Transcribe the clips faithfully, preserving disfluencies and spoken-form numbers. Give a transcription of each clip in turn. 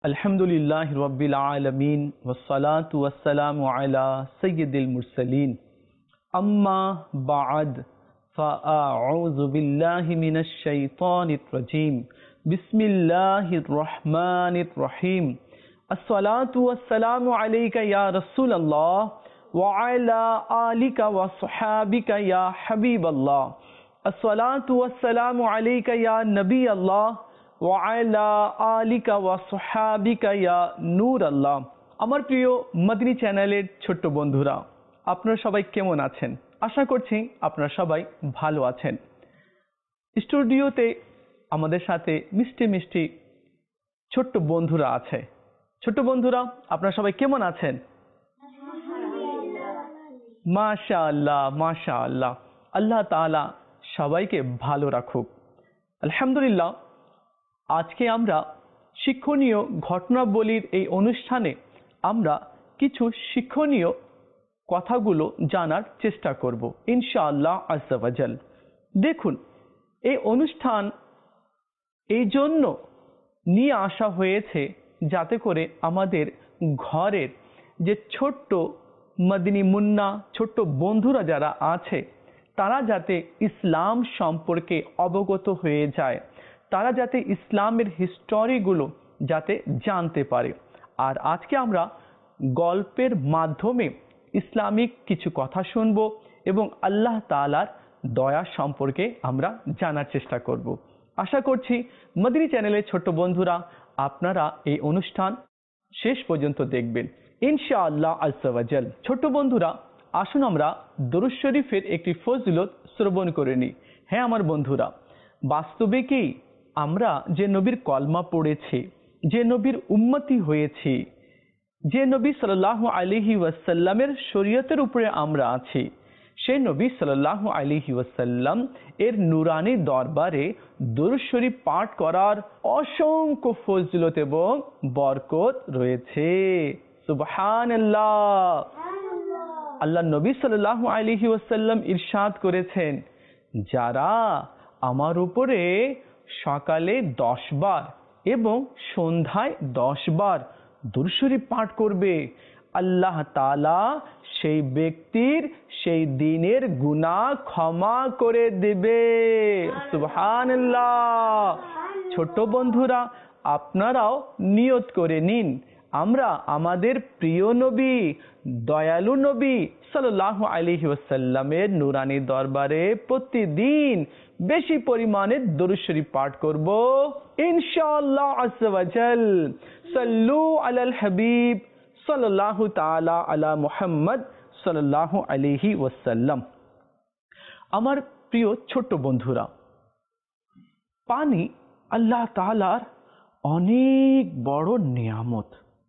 अल्हम्दुलिल्लाहि रब्बिल आलमीन वस्सलातु वस्सलामु अला सय्यिदिल मुरसलीन अम्मा बाद फ़अऊज़ु बिल्लाहि मिनश शैतानिर रजीम बिस्मिल्लाहिर रहमानिर रहीम अस्सलातु वस्सलामु अलैका या रसूलल्लाह व अला आलिका व अस्हाबिका या हबीबल्लाह अस्सलातु वस्सलामु अलैका या नबी अल्लाह ওয়াইলা আলিকা ওয়া সুহাবিকা ইয়া নূর আল্লাহ। আমার প্রিয় মদিনী চ্যানেলের ছোট্ট বন্ধুরা, আপনারা সবাই কেমন আছেন? আশা করছি আপনারা সবাই ভালো আছেন। স্টুডিওতে আমাদের সাথে মিষ্টি মিষ্টি ছোট্ট বন্ধুরা আছে। ছোট্ট বন্ধুরা, আপনারা সবাই কেমন আছেন? মাশাআল্লাহ মাশাআল্লাহ, আল্লাহ তাআলা সবাইকে ভালো রাখুক। আলহামদুলিল্লাহ, আজকে আমরা শিক্ষণীয় ঘটনাবলীর এই অনুষ্ঠানে আমরা কিছু শিক্ষণীয় কথাগুলো জানার চেষ্টা করব ইনশাআল্লাহ আজ্জা ওয়া জাল। দেখুন, এই অনুষ্ঠান এই জন্য নিয়ে আসা হয়েছে যাতে করে আমাদের ঘরের যে ছোট্ট মদিনী মুন্না ছোট্ট বন্ধুরা যারা আছে তারা যাতে ইসলাম সম্পর্কে অবগত হয়ে যায়, তারা যাতে ইসলামের হিস্টোরিগুলো যাতে জানতে পারে। আর আজকে আমরা গল্পের মাধ্যমে ইসলামিক কিছু কথা শুনব এবং আল্লাহ তাআলার দয়া সম্পর্কে আমরা জানার চেষ্টা করব। আশা করছি মদিনী চ্যানেলের ছোট্ট বন্ধুরা আপনারা এই অনুষ্ঠান শেষ পর্যন্ত দেখবেন ইনশাআল্লাহ আজ্জা ওয়া জাল। ছোট্ট বন্ধুরা, আসুন আমরা দরুদ শরীফের একটি ফজিলত শ্রবণ করে নিই। হ্যাঁ আমার বন্ধুরা, বাস্তবে কি আমরা যে নবীর কলমা পড়েছি, যে নবীর উম্মতি হয়েছি, যে নবী সাল্লাল্লাহু আলাইহি ওয়াসাল্লামের শরীয়তের উপরে আমরা আছি, সেই নবী সাল্লাল্লাহু আলাইহি ওয়াসাল্লাম এর নুরানি দরবারে দরুদ শরীফ পাঠ করার অসংখ্য ফজিলত এবং বরকত রয়েছে। সুবহানাল্লাহ। আল্লাহ নবী সাল্লাল্লাহু আলাইহি ওয়াসাল্লাম ইরশাদ করেছেন, যারা আমার উপরে সকালে দশ বার এবং সন্ধ্যায় দশ বার দরুদ শরীফ পাঠ করবে, আল্লাহ তাআলা সেই ব্যক্তির সেই দিনের গুনাহ ক্ষমা করে দেবে। সুবহানাল্লাহ। ছোট বন্ধুরা, আপনারাও নিয়ত করে নিন, আমরা আমাদের প্রিয় নবী দয়ালু নবী সাল্লাল্লাহু আলাইহি ওয়াসাল্লামের নুরানি দরবারে প্রতিদিন বেশি পরিমাণে দরুদ শরীফ পাঠ করব ইনশাআল্লাহ আজ্জা ওয়া জাল। সাল্লু আলাল হাবিব সাল্লাল্লাহু তাআলা আলা মুহাম্মদ সাল্লাল্লাহু আলাইহি ওয়াসাল্লাম। আমার প্রিয় ছোট্ট বন্ধুরা, পানি আল্লাহ তাআলার অনেক বড় নিয়ামত।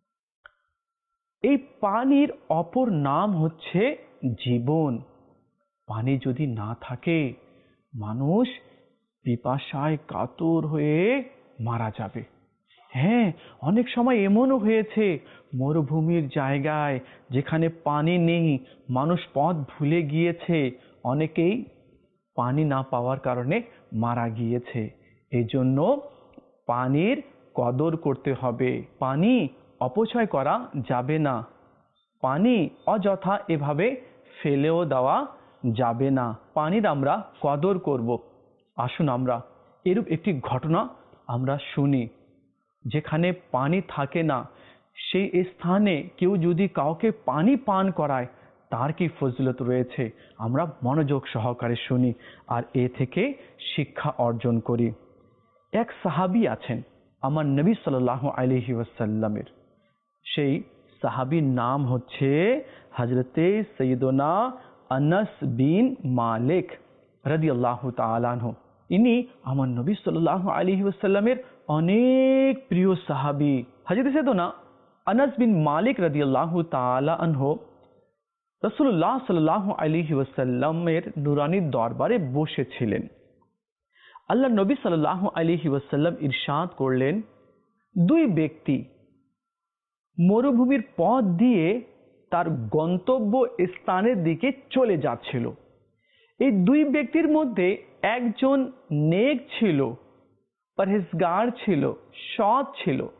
এই পানির অপর নাম হচ্ছে জীবন। পানি যদি না থাকে মানুষ পিপাসায় কাতর হয়ে মারা যাবে। হ্যাঁ, অনেক সময় এমনও হয়েছে মরুভূমির জায়গায় যেখানে পানি নেই, মানুষ পথ ভুলে গিয়েছে, অনেকেই পানি না পাওয়ার কারণে মারা গিয়েছে। এই জন্য পানির কদর করতে হবে, পানি অপচয় করা যাবে না, পানি অযথা এভাবে ফেলেও দেওয়া যাবে না, পানির আমরা কদর করব। আসুন আমরা এরূপ একটি ঘটনা আমরা শুনি। যেখানে পানি থাকে না সেই স্থানে কেউ যদি কাউকে পানি পান করায় তার কি ফজিলত রয়েছে, আমরা মনোযোগ সহকারে শুনি আর এ থেকে শিক্ষা অর্জন করি। এক সাহাবী আছেন আমার নবী সাল্লাল্লাহু আলাইহি ওয়াসাল্লামের, সেই সাহাবীর নাম হচ্ছে হযরতে সৈয়দনা আনাস বিন মালিক রাদিয়াল্লাহু তাআলা আনহু। ইনি আমার নবী সাল্লাল্লাহু আলাইহি ওয়াসাল্লামের অনেক প্রিয় সাহাবী। হযরত সৈয়দনা আনাস বিন মালিক রাদিয়াল্লাহু তাআলা আনহু রাসূলুল্লাহ সাল্লাল্লাহু আলাইহি ওয়াসাল্লামের নুরানি দরবারে বসেছিলেন। আল্লাহ নবী সাল্লাল্লাহু আলাইহি ওয়াসাল্লাম ইরশাদ করলেন, দুই ব্যক্তি মরুভূমির পথ দিয়ে তার গন্তব্য স্থানের দিকে চলে যাচ্ছিল। এই দুই ব্যক্তির মধ্যে একজন নেক ছিল, পরহেজগার ছিল, সৎ ছিল,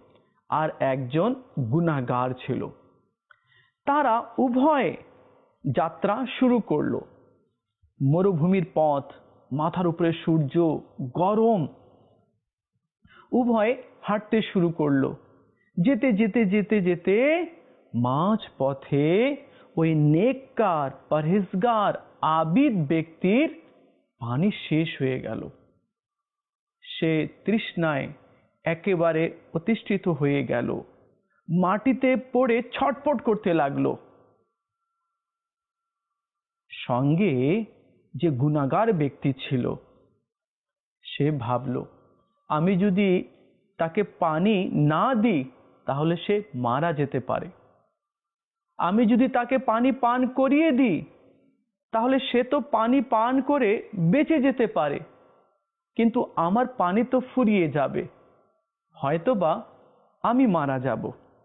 আর একজন গুনাহগার ছিল। তারা উভয়ে যাত্রা শুরু করলো। মরুভূমির পথ, মাথার উপরে সূর্য, গরম। উভয়ে হাঁটতে শুরু করলো। যেতে যেতে যেতে যেতে মাঝ পথে ওই নেককার, পরহেজগার, আবিদ ব্যক্তির পানি শেষ হয়ে গেল। সে তৃষ্ণায় একেবারে অতিষ্ঠিত হয়ে গেল, মাটিতে পড়ে ছটফট করতে লাগলো। সঙ্গে যে গুনাহগার ব্যক্তি ছিল, সে ভাবল, আমি যদি তাকে পানি না দিই তাহলে সে মারা যেতে পারে। আমি যদি তাকে পানি পান করিয়ে দিই তাহলে সে তো পানি পান করে বেঁচে যেতে পারে, কিন্তু আমার পানি তো ফুরিয়ে যাবে, হয়তোবা আমি মারা যাব।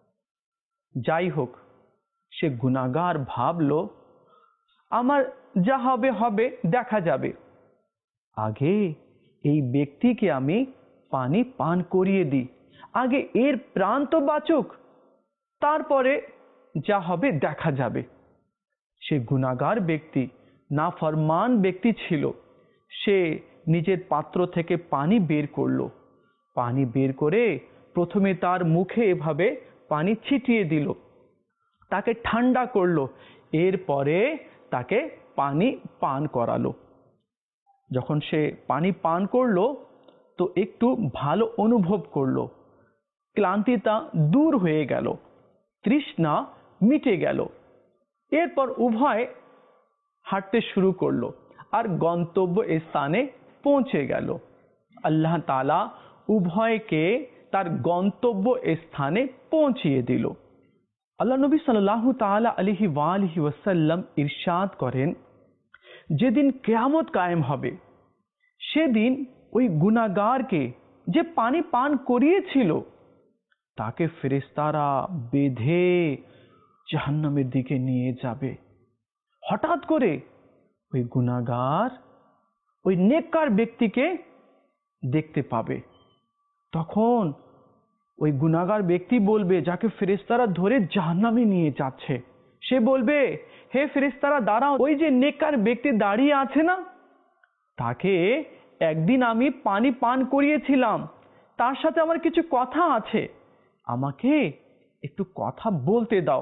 যাই হোক, সে গুনাহগার ভাবল, আমার যা হবে হবে, দেখা যাবে। আগে এই ব্যক্তিকে আমি পানি পান করিয়ে দিই, আগে এর প্রাণ তো বাঁচুক, তারপরে যা হবে দেখা যাবে। সে গুনাহগার ব্যক্তি, নাফরমান ব্যক্তি ছিল। সে নিজের পাত্র থেকে পানি বের করলো। পানি বের করে প্রথমে তার মুখে এভাবে পানি ছিটিয়ে দিল, তাকে ঠান্ডা করলো, এরপরে তাকে পানি পান করালো। যখন সে পানি পান করলো তো একটু ভালো অনুভব করলো, ক্লান্তিটা দূর হয়ে গেল, তৃষ্ণা মিটে গেল। এরপর উভয় হাঁটতে শুরু করলো আর গন্তব্য স্থানে পৌঁছে গেল। আল্লাহ তাআলা উভয়কে তার গন্তব্য স্থানে পৌঁছিয়ে দিল। আল্লাহ নবী সাল্লাল্লাহু তাআলা আলাইহি ওয়া আলিহি ওয়াসাল্লাম ইরশাদ করেন, যেদিন কিয়ামত কায়েম হবে সেদিন ওই গুনাহগারকে যে পানি পান করিয়েছিল তাকে ফেরেশতারা বেঁধে জাহান্নামের দিকে নিয়ে যাবে। হঠাৎ করে ওই গুনাহগার ওই নেককার ব্যক্তিকে দেখতে পাবে। তখন ওই গুনাহগার ব্যক্তি বলবে, যাকে ফেরেশতারা ধরে জাহান্নামে নিয়ে যাচ্ছে, সে বলবে, হে ফেরেশতারা দাঁড়াও, ওই যে নেককার ব্যক্তি দাঁড়িয়ে আছে না, তাকে একদিন আমি পানি পান করিয়েছিলাম, তার সাথে আমার কিছু কথা আছে, আমাকে একটু কথা বলতে দাও।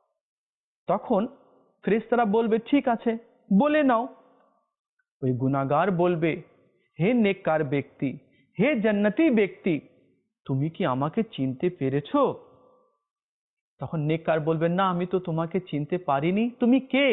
তখন ফেরেশতারা বলবে, ঠিক আছে, বলে নাও। ওই গুনাহগার বলবে, হে নেককার ব্যক্তি, হে জান্নাতি ব্যক্তি, তুমি কি আমাকে চিনতে পেরেছো? তখন নেককার বলবে, না, আমি তো তোমাকে চিনতে পারিনি, তুমি কে?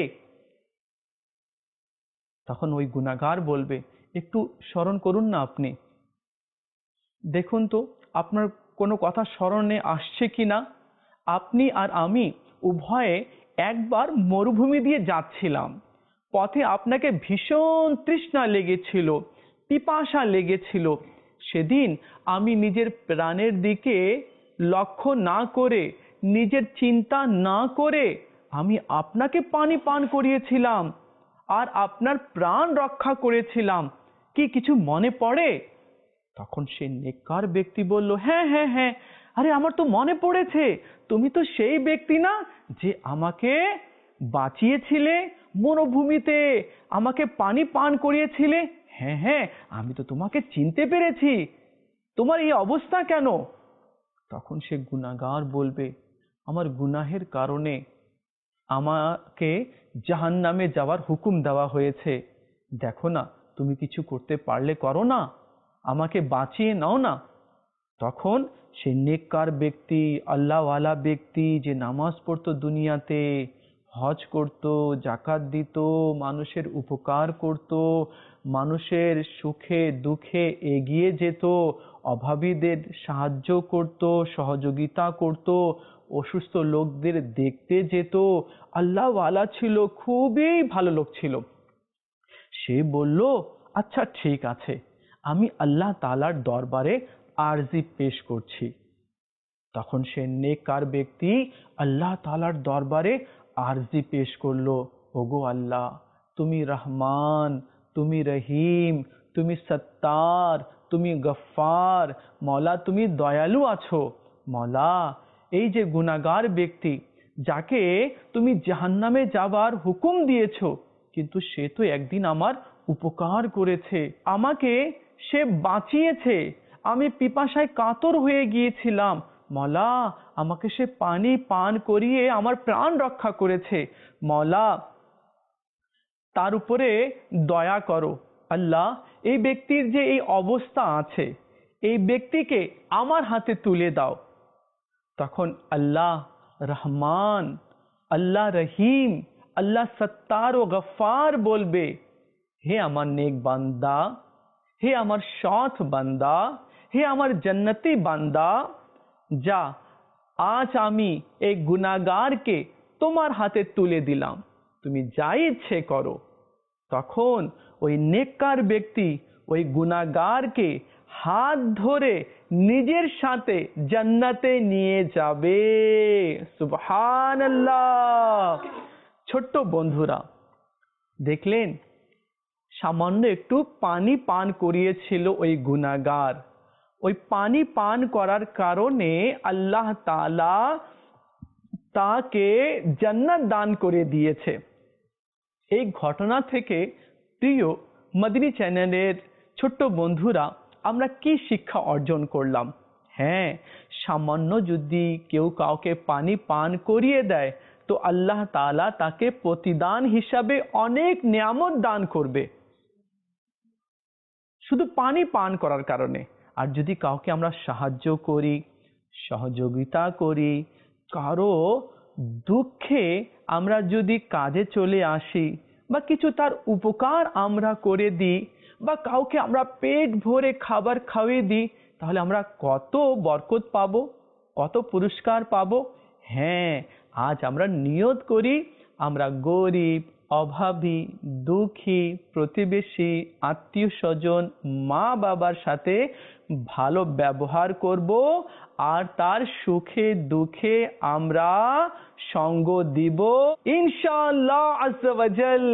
তখন ওই গুনাহগার বলবে, একটু স্মরণ করুন না, আপনি দেখুন তো আপনার কোনো কথা স্মরণে আসছে কিনা। আপনি আর আমি উভয়ে একবার মরুভূমি দিয়ে যাচ্ছিলাম, পথে আপনাকে ভীষণ তৃষ্ণা লেগেছিল, পিপাসা লেগেছিল। সেদিন আমি নিজের প্রাণের দিকে লক্ষ্য না করে, নিজের চিন্তা না করে আমি আপনাকে পানি পান করিয়েছিলাম আর আপনার প্রাণ রক্ষা করেছিলাম, কি কিছু মনে পড়ে? তখন সেই নেককার ব্যক্তি বলল, হ্যাঁ হ্যাঁ হ্যাঁ, আরে আমার তো মনে পড়েছে, তুমি তো সেই ব্যক্তি না যে আমাকে বাঁচিয়েছিলে মরুভূমিতে, আমাকে পানি পান করিয়েছিলে। হ্যাঁ হ্যাঁ, আমি তো তোমাকে চিনতে পেরেছি, তোমার এই অবস্থা কেন? তখন সে গুনাহগার বলবে, আমার গুনাহের কারণে আমাকে জাহান্নামে যাওয়ার হুকুম দেওয়া হয়েছে, দেখো না, তুমি কিছু করতে পারলে করো না, আমাকে বাঁচিয়ে নাও না। তখন সে নেককার ব্যক্তি, আল্লাহওয়ালা ব্যক্তি, যে নামাজ পড়তো দুনিয়াতে, হজ করত, জাকাত দিত, মানুষের উপকার করত, মানুষের সুখে দুঃখে এগিয়ে যেত, অভাবীদের সাহায্য করত, সহযোগিতা করত, অসুস্থ লোকদের দেখতে যেত, আল্লাহওয়ালা ছিল, খুবই ভালো লোক ছিল। সে বলল, আচ্ছা ঠিক আছে, আমি আল্লাহ তাআলার দরবারে আরজি পেশ করছি। তখন সে নেককার ব্যক্তি আল্লাহ তাআলার দরবারে আরজি পেশ করলো, ওগো আল্লাহ, তুমি রহমান, তুমি রহিম, তুমি সত্তার, তুমি গফফার, মওলা তুমি দয়ালু আছো, মওলা, এই যে গুনাহগার ব্যক্তি যাকে তুমি জাহান্নামে যাবার হুকুম দিয়েছো, কিন্তু সে তো একদিন আমার উপকার করেছে, আমাকে সে বাঁচিয়েছে, আমি পিপাসায় কাতর হয়ে গিয়েছিলাম, মওলা আমাকে সে পানি পান করিয়ে আমার প্রাণ রক্ষা করেছে, মওলা তার উপরে দয়া করো। আল্লাহ, এই ব্যক্তির যে এই অবস্থা আছে, এই ব্যক্তিকে আমার হাতে তুলে দাও। তখন আল্লাহ রহমান, আল্লাহ রহিম, আল্লাহ সত্তার ও গফফার বলবে, হে আমার নেক বান্দা, হে আমার সৎ বান্দা, হে আমার জান্নাতি বান্দা, যা, আজ আমি এই গুনাহগারকে তোমার হাতে তুলে দিলাম, তুমি যা ইচ্ছে করো। তখন ওই নেককার ব্যক্তি ওই গুনাহগারকে হাত ধরে নিজের সাথে জান্নাতে নিয়ে যাবে। সুবহানাল্লাহ। ছোট্ট বন্ধুরা, দেখলেন সামান্য একটু পানি পান করিয়েছিল ওই গুনাহগার, ওই পানি পান করার কারণে আল্লাহ তাআলা তাকে জান্নাত দান করে দিয়েছে। এই ঘটনা থেকে প্রিয় মদিনী চ্যানেলের ছোট্ট বন্ধুরা, আমরা কি শিক্ষা অর্জন করলাম? হ্যাঁ, সামান্য যদি কেউ কাউকে পানি পান করিয়ে দেয় তো আল্লাহ তাআলা তাকে প্রতিদান হিসাবে অনেক নিয়ামত দান করবে, শুধু পানি পান করার কারণে। আর যদি কাউকে আমরা সাহায্য করি, সহযোগিতা করি, কারো দুঃখে আমরা যদি কাজে চলে আসি বা কিছু তার উপকার আমরা করে দিই বা কাউকে আমরা পেট ভরে খাবার খাইয়ে দিই, তাহলে আমরা কত বরকত পাবো, কত পুরস্কার পাবো। হ্যাঁ, আজ আমরা নিয়ত করি, আমরা গরিব, অভাবী, দুঃখী, প্রতিবেশী, আত্মীয় স্বজন, মা বাবার সাথে ভালো ব্যবহার করব আর তার সুখে দুঃখে আমরা সঙ্গ দিব ইনশাআল্লাহ আযজা ওয়া জাল।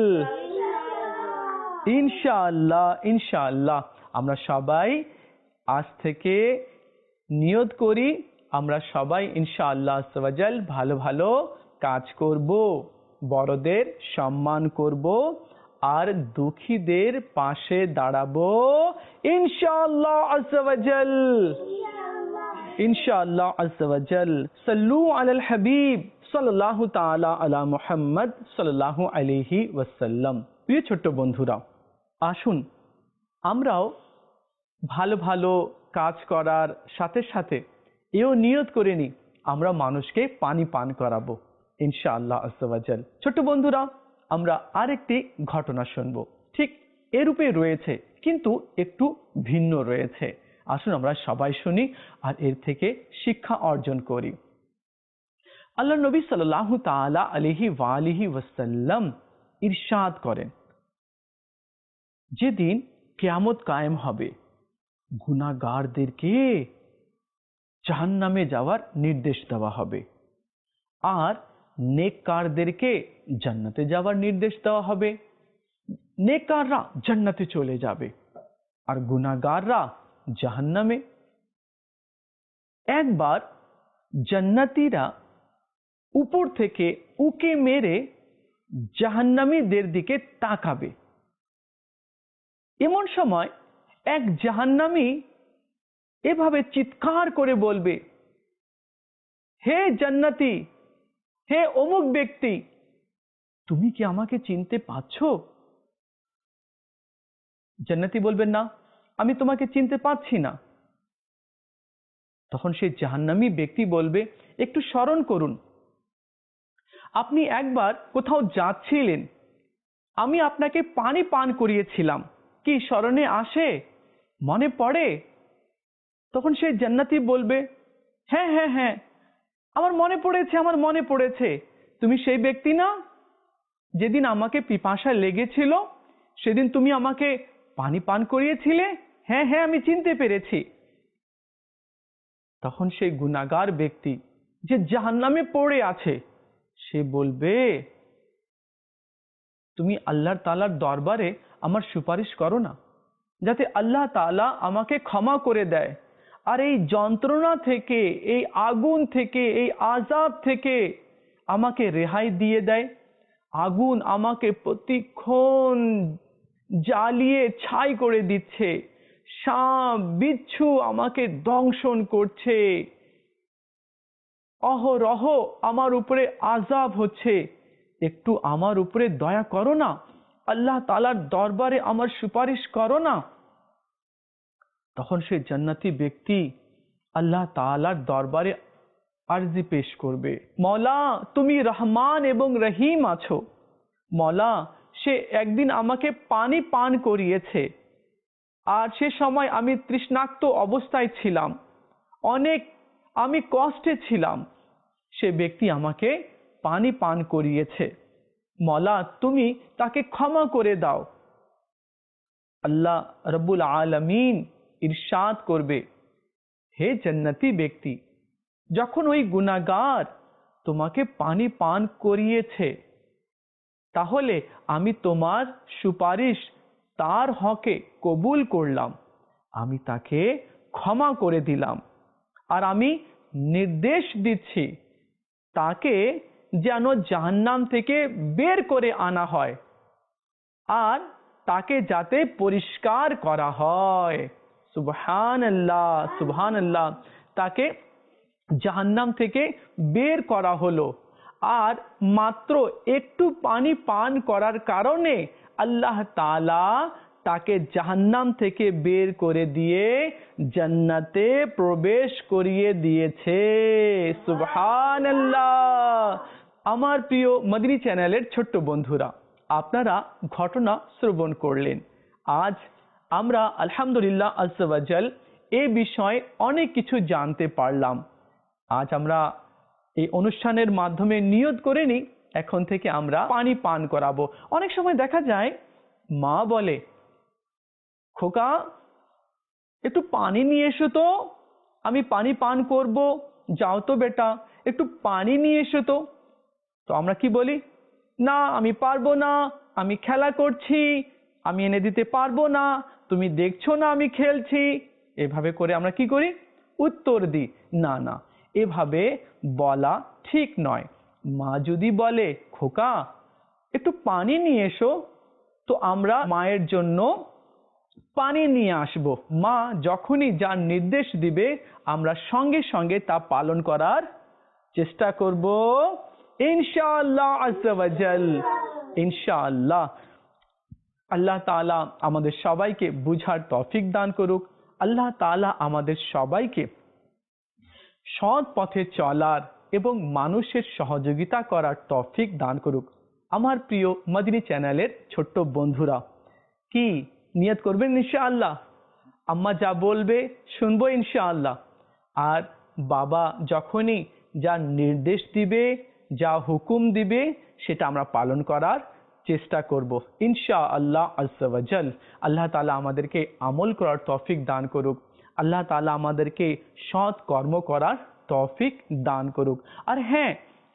ইনশাআল্লাহ ইনশাআল্লাহ আমরা সবাই আজ থেকে নিয়ত করি, আমরা সবাই ইনশাআল্লাহ আযজা ওয়া জাল ভালো ভালো কাজ করব, বড়দের সম্মান করব আর দুঃখীদের পাশে দাঁড়াবো ইনশাআল্লাহ আযজা ওয়া জাল। ইনশাআল্লাহ আযজা ওয়া জাল। সাল্লু আলাল হাবিব সাল্লাল্লাহু তাআলা আলা মুহাম্মদ সাল্লাল্লাহু আলাইহি ওয়াসাল্লাম। প্রিয় ছোট্ট বন্ধুরা, আসুন আমরাও ভালো ভালো কাজ করার সাথে সাথে এও নিয়ত করে নিই, আমরা মানুষকে পানি পান করাবো ইনশাআল্লাহ আযজা ওয়া জাল। ছোট্ট বন্ধুরা, আমরা আরেকটি ঘটনা শুনব, ঠিক এরূপে রয়েছে কিন্তু একটু ভিন্ন রয়েছে। আসুন আমরা সবাই শুনি আর এর থেকে শিক্ষা অর্জন করি। আল্লাহ নবী সাল্লাল্লাহু তাআলা আলাইহি ওয়া আলিহি ওয়াসাল্লাম ইরশাদ করেন, যেদিন কিয়ামত কায়েম হবে গুনাহগারদেরকে জাহান্নামে যাওয়ার নির্দেশ দেওয়া হবে আর নেককারদেরকে জান্নাতে যাওয়ার নির্দেশ দেওয়া হবে। নেককাররা জান্নাতে চলে যাবে আর গুনাহগাররা জাহান্নামে। একবার জান্নাতীরা উপর থেকে উকি মেরে জাহান্নামীদের দিকে তাকাবে। এমন সময় এক জাহান্নামী এভাবে চিৎকার করে বলবে, হে জান্নাতি, হে অমুক ব্যক্তি, তুমি কি আমাকে চিনতে পারছো? জান্নাতি বলবেন, না, আমি তোমাকে চিনতে পারছি না। তখন সেই জাহান্নামী ব্যক্তি বলবে, একটু স্মরণ করুন, আপনি একবার কোথাও যাচ্ছিলেন, আমি আপনাকে পানি পান করিয়েছিলাম, কি স্মরণে আসে, মনে পড়ে? তখন সেই জান্নাতি বলবে, হ্যাঁ হ্যাঁ হ্যাঁ আমার মনে পড়েছে, আমার মনে পড়েছে, তুমি সেই ব্যক্তি না যেদিন আমাকে পিপাসা লেগেছিল, সেদিন তুমি আমাকে পানি পান করিয়েছিলে? হ্যাঁ হ্যাঁ আমি চিনতে পেরেছি। তখন সেই গুনাহগার ব্যক্তি যে জাহান্নামে পড়ে আছে সে বলবে, তুমি আল্লাহ তাআলার দরবারে আমার সুপারিশ করো না, যাতে আল্লাহ তাআলা আমাকে ক্ষমা করে দেয় আর এই যন্ত্রণা থেকে, এই আগুন থেকে, এই আযাব থেকে আমাকে রেহাই দিয়ে দেয়। আগুন আমাকে প্রতিক্ষণ জ্বালিয়ে ছাই করে দিচ্ছে, সাপ বিচ্ছু আমাকে দংশন করছে, অহরহ আমার উপরে আযাব হচ্ছে, একটু আমার উপরে দয়া করো না, আল্লাহ তাআলার দরবারে আমার সুপারিশ করো না। তখন সে জান্নাতি ব্যক্তি আল্লাহ তাআলার দরবারে আরজি পেশ করবে, মওলা তুমি রহমান এবং রহিম আছো। মওলা সে একদিন আমাকে পানি পান করিয়েছে, আর সে সময় আমি তৃষ্ণাক্ত অবস্থায় ছিলাম, অনেক আমি কষ্টে ছিলাম, সে ব্যক্তি আমাকে পানি পান করিয়েছে, মওলা তুমি তাকে ক্ষমা করে দাও। আল্লাহ রব্বুল আলামিন ইরশাদ করবে, হে জান্নাতি ব্যক্তি, যখন ওই গুনাহগার তোমাকে পানি পান করিয়েছে, তাহলে আমি তোমার সুপারিশ তার হকে কবুল করলাম, আমি তাকে ক্ষমা করে দিলাম, আর আমি নির্দেশ দিচ্ছি তাকে যেন জাহান্নাম থেকে বের করে আনা হয়, আর তাকে যাতে পরিষ্কার করা হয়। সুবহানাল্লাহ, সুবহানাল্লাহ। তাকে জাহান্নাম থেকে বের করা হলো, আর মাত্র একটু পানি পান করার কারণে আল্লাহ তাআলা তাকে জাহান্নাম থেকে বের করে দিয়ে জান্নাতে প্রবেশ করিয়ে দিয়েছে। সুবহানাল্লাহ। আমার প্রিয় মদনী চ্যানেলের ছোট্ট বন্ধুরা, আপনারা ঘটনা শ্রবণ করলেন। আজ আমরা আলহামদুলিল্লাহ আজ্জা ওয়া জাল এই বিষয়ে অনেক কিছু জানতে পারলাম। আজ আমরা এই অনুষ্ঠানের মাধ্যমে নিয়ত করে নিই, এখন থেকে আমরা পানি পান করাবো। অনেক সময় দেখা যায় মা বলে, খোকা একটু পানি নিয়ে এসো তো, আমি পানি পান করব, যাও তো বেটা একটু পানি নিয়ে এসো তো। তো আমরা কি বলি, না আমি পারবো না, আমি খেলা করছি, আমি এনে দিতে পারবো না, তুমি দেখছো না আমি খেলছি। এভাবে করে আমরা কি করি, উত্তর দিই। না না, এভাবে বলা ঠিক নয়। মা যদি বলে খোকা একটু পানি নিয়ে এসো, তো আমরা মায়ের জন্য পানি নিয়ে আসব। মা যখনই যার নির্দেশ দিবে আমরা সঙ্গে সঙ্গে তা পালন করার চেষ্টা করব ইনশাআল্লাহ আজ্জা ওয়া জাল। ইনশাআল্লাহ। আল্লাহ তাআলা আমাদের সবাইকে বুঝার তৌফিক দান করুক। আল্লাহ তাআলা আমাদের সবাইকে সৎ পথে চলার এবং মানুষের সহযোগিতা করার তৌফিক দান করুক। আমার প্রিয় মদনী চ্যানেলের ছোট্ট বন্ধুরা, কি নিয়ত করবেন ইনশাআল্লাহ? আম্মা যা বলবে শুনবো ইনশাআল্লাহ, আর বাবা যখনই যা নির্দেশ দিবে, যা হুকুম দিবে, সেটা আমরা পালন করার চেষ্টা করব ইনশাআল্লাহ আজ্জা ওয়া জাল। আল্লাহ তাআলা আমাদেরকে আমল করার তৌফিক দান করুক। আল্লাহ তাআলা আমাদেরকে সৎ কর্ম করার তৌফিক দান করুক। আর হ্যাঁ,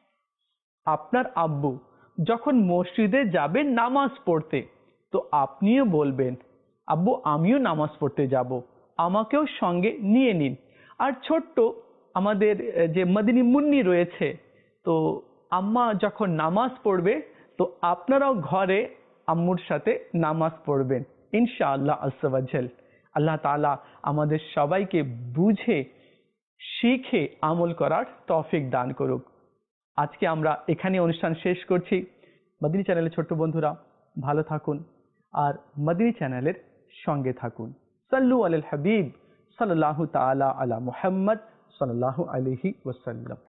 আপনার আব্বু যখন মসজিদে যাবেন নামাজ পড়তে, তো আপনিও বলবেন, আব্বু আমিও নামাজ পড়তে যাব, আমাকেও সঙ্গে নিয়ে নিন। আর ছোট্ট আমাদের যে মদনী মুন্নি রয়েছে, তো আম্মা যখন নামাজ পড়বে, তো আপনারাও ঘরে আম্মুর সাথে নামাজ পড়বেন ইনশাআল্লাহ আজ্জা ওয়া জাল। আল্লাহ তাআলা আমাদের সবাইকে বুঝে শিখে আমল করার তৌফিক দান করুক। আজকে আমরা এখানে অনুষ্ঠান শেষ করছি। মদনী চ্যানেলের ছোট্ট বন্ধুরা ভালো থাকুন, আর মদনী চ্যানেলের সঙ্গে থাকুন। সাল্লু আলাল হাবিব সাল্লাল্লাহু তাআলা আলা মুহাম্মদ সাল্লাল্লাহু আলাইহি ওয়াসাল্লাম।